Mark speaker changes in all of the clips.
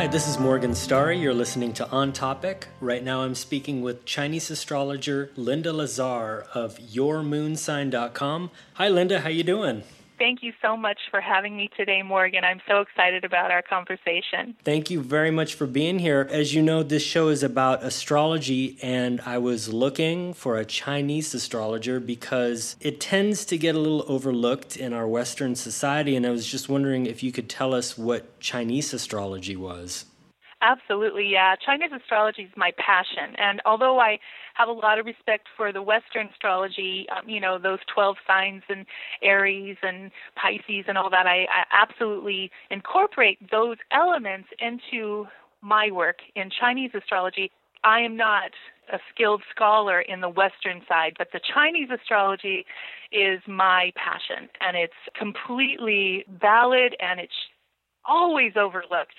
Speaker 1: Hi, this is Morgan Starry. You're listening to On Topic. Right now I'm speaking with Chinese astrologer Linda Lazar of YourMoonSign.com. Hi Linda, how you doing?
Speaker 2: Thank you so much for having me today, Morgan. I'm so excited about our conversation.
Speaker 1: Thank you very much for being here. As you know, this show is about astrology, and I was looking for a Chinese astrologer because it tends to get a little overlooked in our Western society, and I was just wondering if you could tell us what Chinese astrology was.
Speaker 2: Absolutely, yeah. Chinese astrology is my passion, and although I have a lot of respect for the Western astrology, those 12 signs and Aries and Pisces and all that, I absolutely incorporate those elements into my work in Chinese astrology. I am not a skilled scholar in the Western side, but the Chinese astrology is my passion, and it's completely valid, and it's always overlooked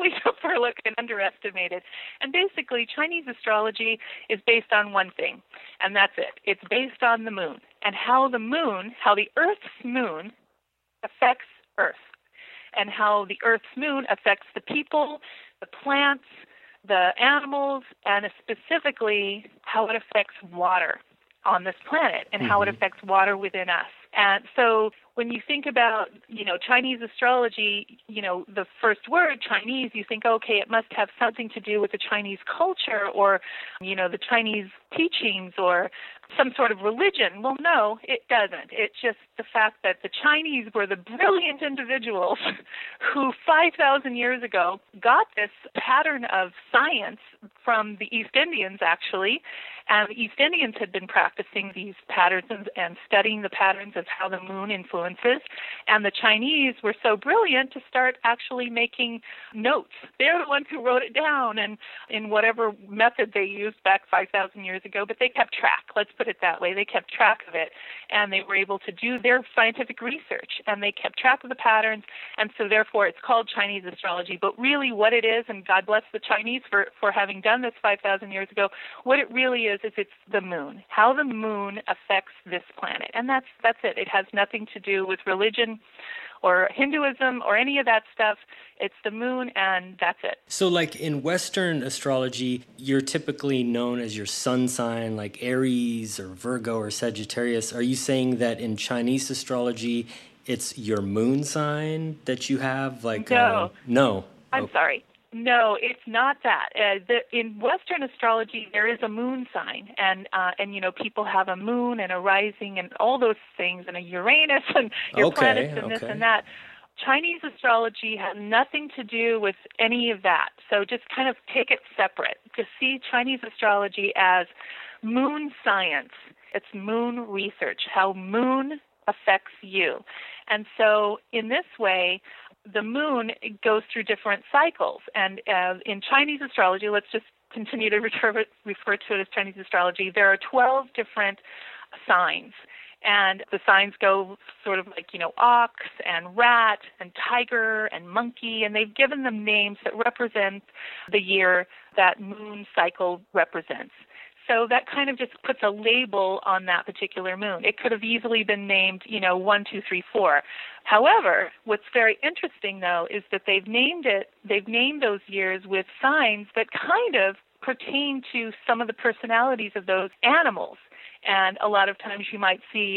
Speaker 2: and underestimated. And basically, Chinese astrology is based on one thing, and that's it. It's based on the moon and how the Earth's moon affects Earth, and how the Earth's moon affects the people, the plants, the animals, and specifically how it affects water on this planet and how it affects water within us. And so when you think about, Chinese astrology, the first word, Chinese, you think, okay, it must have something to do with the Chinese culture or, the Chinese teachings or some sort of religion. Well, no, it doesn't. It's just the fact that the Chinese were the brilliant individuals who 5,000 years ago got this pattern of science from the East Indians, actually. And the East Indians had been practicing these patterns and studying the patterns of how the moon influences. And the Chinese were so brilliant to start actually making notes. They're the ones who wrote it down and in whatever method they used back 5,000 years ago, but they kept track. Let's put it that way. They kept track of it, and they were able to do their scientific research, and they kept track of the patterns, and so therefore it's called Chinese astrology. But really what it is, and God bless the Chinese for having done this 5,000 years ago, what it really is it's the moon, how the moon affects this planet. And that's it. It has nothing to do with religion or Hinduism or any of that stuff. It's the moon, and that's it.
Speaker 1: So like in Western astrology, you're typically known as your sun sign, like Aries or Virgo or Sagittarius. Are you saying that in Chinese astrology, it's your moon sign that you have? No.
Speaker 2: I'm sorry. No, it's not that. In Western astrology, there is a moon sign, and people have a moon and a rising and all those things, and a Uranus and your planets and this and that. Chinese astrology has nothing to do with any of that. So just kind of take it separate. To see Chinese astrology as moon science, it's moon research, how moon affects you. And so in this way, the moon goes through different cycles. And in Chinese astrology, let's just continue to refer to it as Chinese astrology, there are 12 different signs. And the signs go sort of like, ox and rat and tiger and monkey, and they've given them names that represent the year that moon cycle represents. So that kind of just puts a label on that particular moon. It could have easily been named, 1, 2, 3, 4. However, what's very interesting, though, is that they've named those years with signs that kind of pertain to some of the personalities of those animals. And a lot of times you might see,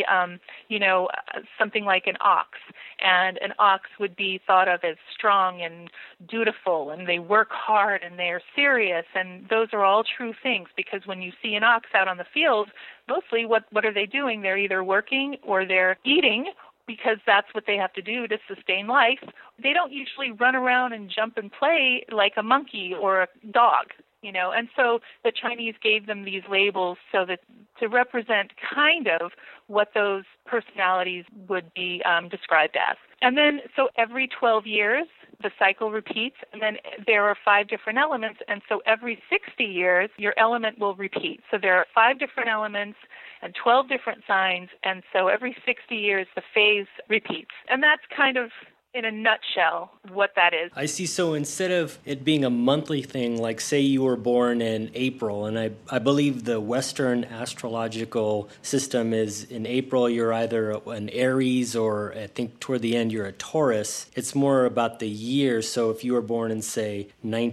Speaker 2: something like an ox. And an ox would be thought of as strong and dutiful, and they work hard, and they're serious. And those are all true things, because when you see an ox out on the field, mostly what are they doing? They're either working or they're eating, because that's what they have to do to sustain life. They don't usually run around and jump and play like a monkey or a dog. And so the Chinese gave them these labels so that to represent kind of what those personalities would be described as. And then, so every 12 years, the cycle repeats, and then there are 5 different elements, and so every 60 years, your element will repeat. So there are 5 different elements and 12 different signs, and so every 60 years, the phase repeats. And that's kind of in a nutshell what that is.
Speaker 1: I see. So instead of it being a monthly thing, like say you were born in April, and I believe the Western astrological system is in April, you're either an Aries or I think toward the end you're a Taurus. It's more about the year. So if you were born in, say,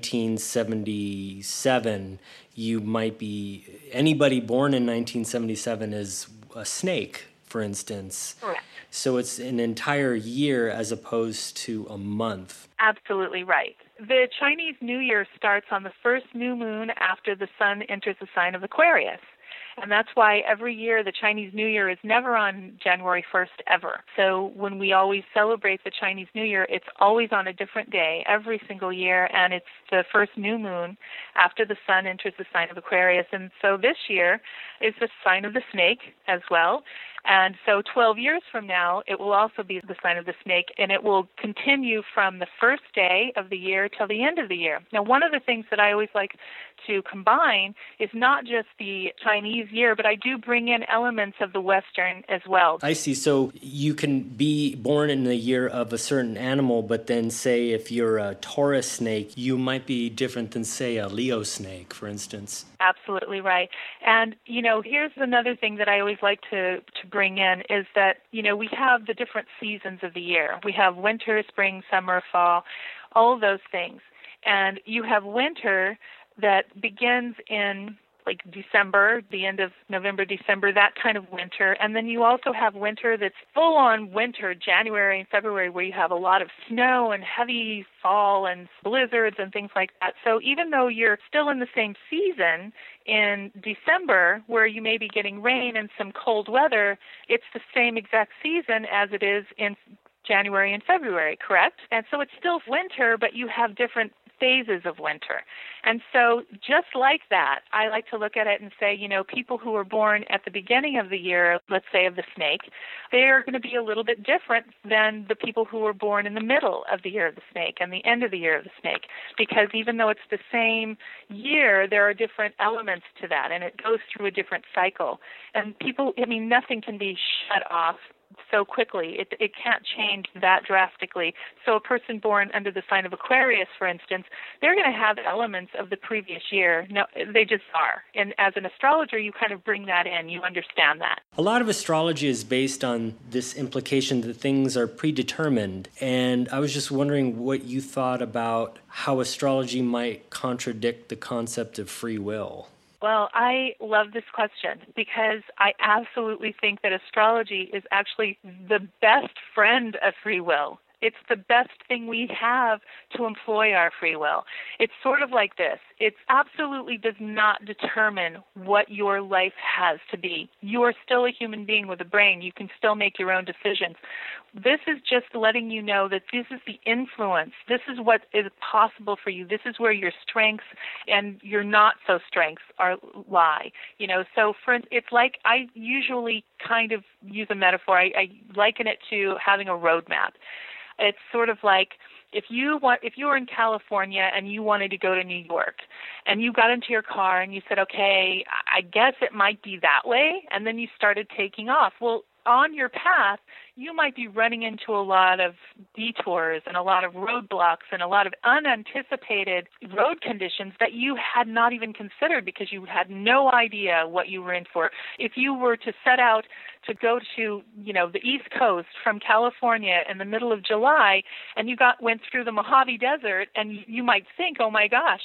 Speaker 1: 1977, you might be, anybody born in 1977 is a snake, for instance.
Speaker 2: Correct.
Speaker 1: So it's an entire year as opposed to a month.
Speaker 2: Absolutely right. The Chinese New Year starts on the first new moon after the sun enters the sign of Aquarius. And that's why every year the Chinese New Year is never on January 1st ever. So when we always celebrate the Chinese New Year, it's always on a different day every single year, and it's the first new moon after the sun enters the sign of Aquarius. And so this year is the sign of the snake as well. And so 12 years from now, it will also be the sign of the snake, and it will continue from the first day of the year till the end of the year. Now, one of the things that I always like to combine is not just the Chinese year, but I do bring in elements of the Western as well.
Speaker 1: I see. So you can be born in the year of a certain animal, but then say if you're a Taurus snake, you might be different than, say, a Leo snake, for instance.
Speaker 2: Absolutely right. And, here's another thing that I always like to bring in is that, we have the different seasons of the year. We have winter, spring, summer, fall, all of those things. And you have winter that begins in like December, the end of November, December, that kind of winter. And then you also have winter that's full-on winter, January and February, where you have a lot of snow and heavy fall and blizzards and things like that. So even though you're still in the same season in December, where you may be getting rain and some cold weather, it's the same exact season as it is in January and February, correct? And so it's still winter, but you have different phases of winter. And so just like that, I like to look at it and say, people who were born at the beginning of the year, let's say of the snake, they're going to be a little bit different than the people who were born in the middle of the year of the snake and the end of the year of the snake, because even though it's the same year, there are different elements to that, and it goes through a different cycle. And nothing can be shut off so quickly. It can't change that drastically. So a person born under the sign of Aquarius, for instance, they're going to have elements of the previous year. No, they just are. And as an astrologer, you kind of bring that in. You understand that.
Speaker 1: A lot of astrology is based on this implication that things are predetermined. And I was just wondering what you thought about how astrology might contradict the concept of free will.
Speaker 2: Well, I love this question because I absolutely think that astrology is actually the best friend of free will. It's the best thing we have to employ our free will. It's sort of like this. It absolutely does not determine what your life has to be. You are still a human being with a brain. You can still make your own decisions. This is just letting you know that this is the influence. This is what is possible for you. This is where your strengths and your not so strengths lie. So it's like I usually kind of use a metaphor. I liken it to having a roadmap. It's sort of like if you were in California and you wanted to go to New York and you got into your car and you said, okay, I guess it might be that way, and then you started taking off. Well, on your path, you might be running into a lot of detours and a lot of roadblocks and a lot of unanticipated road conditions that you had not even considered because you had no idea what you were in for. If you were to set out to go to, the East Coast from California in the middle of July and you went through the Mojave Desert, and you might think, oh my gosh,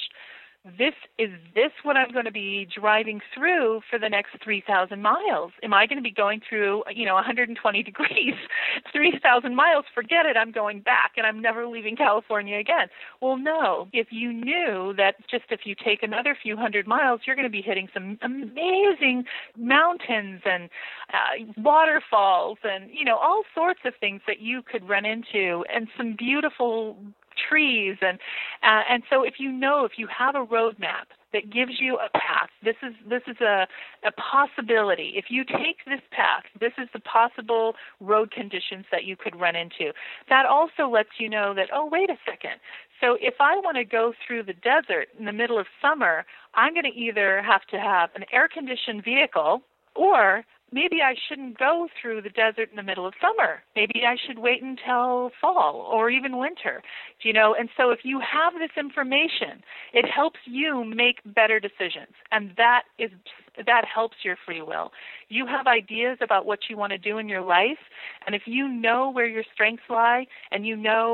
Speaker 2: is this what I'm going to be driving through for the next 3,000 miles? Am I going to be going through, 120 degrees, 3,000 miles? Forget it. I'm going back and I'm never leaving California again. Well, no. If you knew that just if you take another few hundred miles, you're going to be hitting some amazing mountains and waterfalls and, all sorts of things that you could run into, and some beautiful trees, and so if you have a roadmap that gives you a path, this is a possibility. If you take this path, this is the possible road conditions that you could run into. That also lets you know that, oh, wait a second. So if I want to go through the desert in the middle of summer, I'm going to either have to have an air-conditioned vehicle, or maybe I shouldn't go through the desert in the middle of summer. Maybe I should wait until fall or even winter, And so if you have this information, it helps you make better decisions, and that helps your free will. You have ideas about what you want to do in your life, and if you know where your strengths lie, and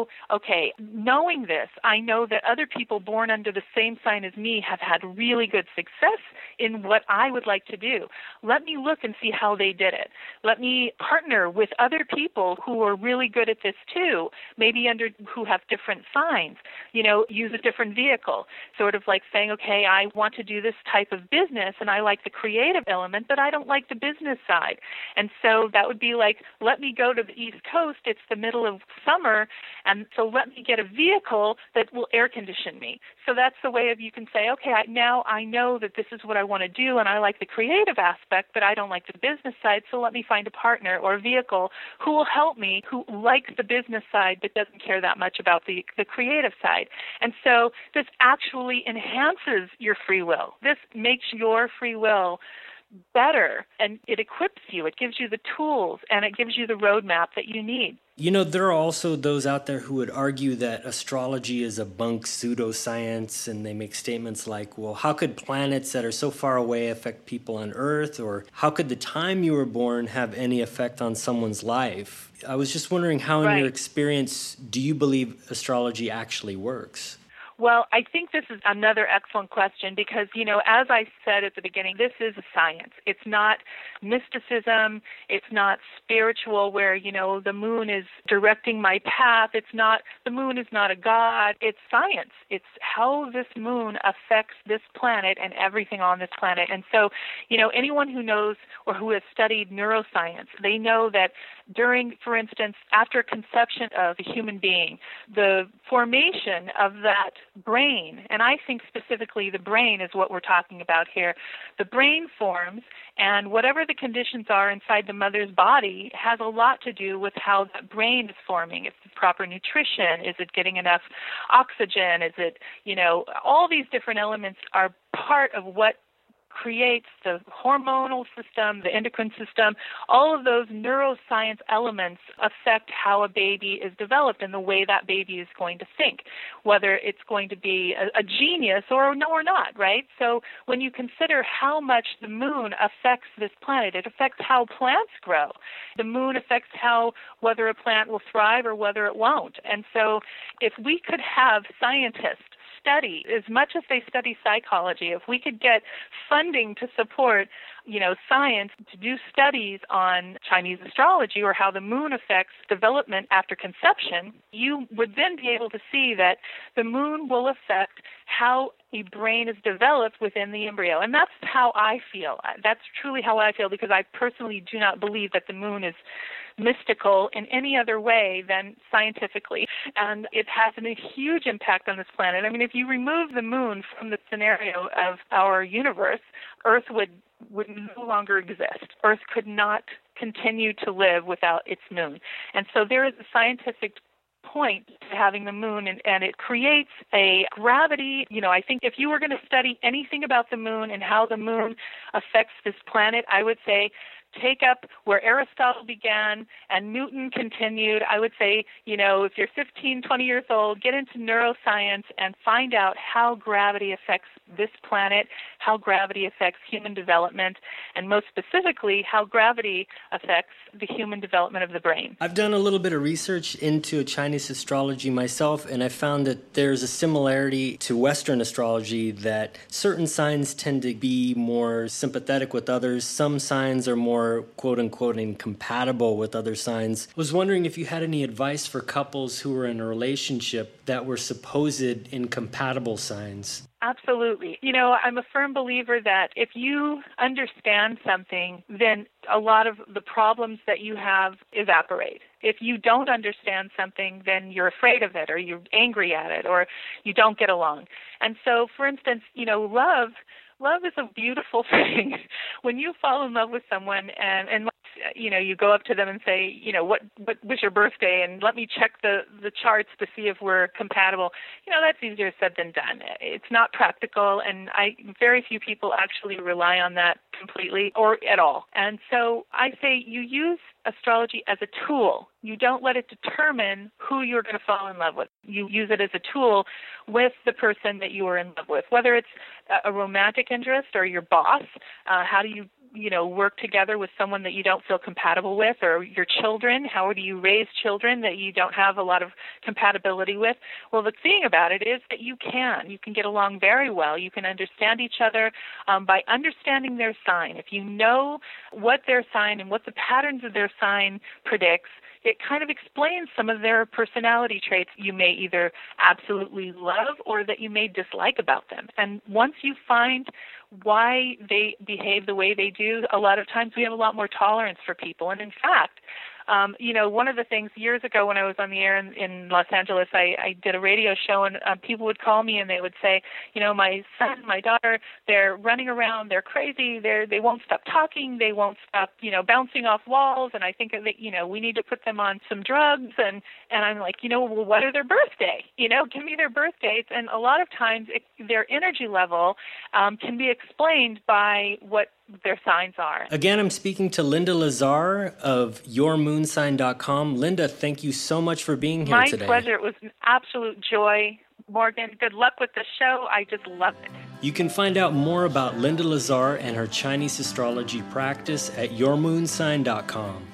Speaker 2: okay, knowing this, I know that other people born under the same sign as me have had really good success in what I would like to do. Let me look and see how they did it. Let me partner with other people who are really good at this too, maybe who have different signs, use a different vehicle, sort of like saying, okay, I want to do this type of business and I like the creative element, but I don't like the business side. And so that would be like, let me go to the East Coast, it's the middle of summer, and so let me get a vehicle that will air condition me. So that's the way you can say, okay, now I know that this is what I want to do and I like the creative aspect, but I don't like the business side, so let me find a partner or a vehicle who will help me, who likes the business side but doesn't care that much about the creative side. And so this actually enhances your free will. This makes your free will better, and it equips you. It gives you the tools, and it gives you the roadmap that you need.
Speaker 1: There are also those out there who would argue that astrology is a bunk pseudoscience, and they make statements like, well, how could planets that are so far away affect people on Earth? Or how could the time you were born have any effect on someone's life? I was just wondering how, in your experience, do you believe astrology actually works?
Speaker 2: Well, I think this is another excellent question because, as I said at the beginning, this is a science. It's not mysticism. It's not spiritual where, the moon is directing my path. The moon is not a god. It's science. It's how this moon affects this planet and everything on this planet. And so, anyone who knows or who has studied neuroscience, they know that during, for instance, after conception of a human being, the formation of that brain, and I think specifically the brain is what we're talking about here, the brain forms, and whatever the conditions are inside the mother's body has a lot to do with how that brain is forming. It's proper nutrition. Is it getting enough oxygen? Is it, all these different elements are part of what creates the hormonal system, the endocrine system. All of those neuroscience elements affect how a baby is developed and the way that baby is going to think, whether it's going to be a genius or not, right? So when you consider how much the moon affects this planet, it affects how plants grow. The moon affects whether a plant will thrive or whether it won't. And so if we could have scientists study as much as they study psychology, if we could get funding to support, science to do studies on Chinese astrology or how the moon affects development after conception, you would then be able to see that the moon will affect how a brain is developed within the embryo. And that's how I feel. That's truly how I feel because I personally do not believe that the moon is mystical in any other way than scientifically. And it has a huge impact on this planet. I mean, if you remove the moon from the scenario of our universe, Earth would no longer exist. Earth could not continue to live without its moon. And so there is a scientific point to having the moon, and it creates a gravity. I think if you were going to study anything about the moon and how the moon affects this planet, I would say take up where Aristotle began and Newton continued. I would say, if you're 15, 20 years old, get into neuroscience and find out how gravity affects this planet, how gravity affects human development, and most specifically, how gravity affects the human development of the brain.
Speaker 1: I've done a little bit of research into Chinese astrology myself, and I found that there's a similarity to Western astrology that certain signs tend to be more sympathetic with others. Some signs are more quote-unquote incompatible with other signs. I was wondering if you had any advice for couples who were in a relationship that were supposed incompatible signs.
Speaker 2: Absolutely. I'm a firm believer that if you understand something, then a lot of the problems that you have evaporate. If you don't understand something, then you're afraid of it, or you're angry at it, or you don't get along. And so, for instance, love is a beautiful thing. When you fall in love with someone, and you go up to them and say, what was your birthday, and let me check the charts to see if we're compatible. That's easier said than done. It's not practical, and very few people actually rely on that completely or at all. And so I say you use astrology as a tool. You don't let it determine who you're going to fall in love with. You use it as a tool with the person that you are in love with, whether it's a romantic interest or your boss. How do you work together with someone that you don't feel compatible with, or your children? How do you raise children that you don't have a lot of compatibility with? Well, the thing about it is that you can get along very well. You can understand each other by understanding their sign. If you know what their sign and what the patterns of their sign predicts, it kind of explains some of their personality traits you may either absolutely love or that you may dislike about them. And once you find why they behave the way they do, a lot of times we have a lot more tolerance for people. And in fact, one of the things years ago when I was on the air in Los Angeles, I did a radio show, and people would call me and they would say, my son, my daughter, they're running around, they're crazy, they won't stop talking, they won't stop, bouncing off walls, and I think that, we need to put them on some drugs. And I'm like, well, what are their birthday? Give me their birth dates. And a lot of times their energy level can be explained by what their signs are.
Speaker 1: Again, I'm speaking to Linda Lazar of yourmoonsign.com. Linda, thank you so much for being here today.
Speaker 2: My pleasure. It was an absolute joy. Morgan, good luck with the show. I just love it.
Speaker 1: You can find out more about Linda Lazar and her Chinese astrology practice at yourmoonsign.com.